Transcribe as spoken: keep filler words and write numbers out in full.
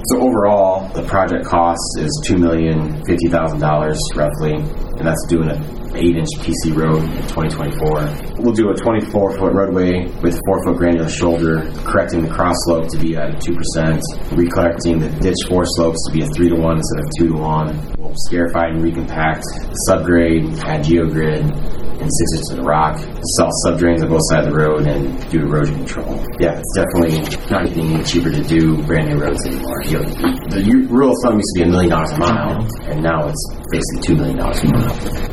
So overall, the project cost is two million fifty thousand dollars roughly, and that's doing an eight inch P C road in twenty twenty-four. We'll do a twenty-four foot roadway with four foot granular shoulder, correcting the cross slope to be at a two percent, recorrecting the ditch four slopes to be a three to one instead of two to one. We'll scarify and recompact the subgrade, add geogrid, and six inches of rock, install subdrains on both sides of the road, and do erosion control. Yeah, it's definitely not getting any cheaper to do brand new roads anymore. You know, the rule of thumb used to be a million dollars a mile, and now it's basically two million dollars a mile.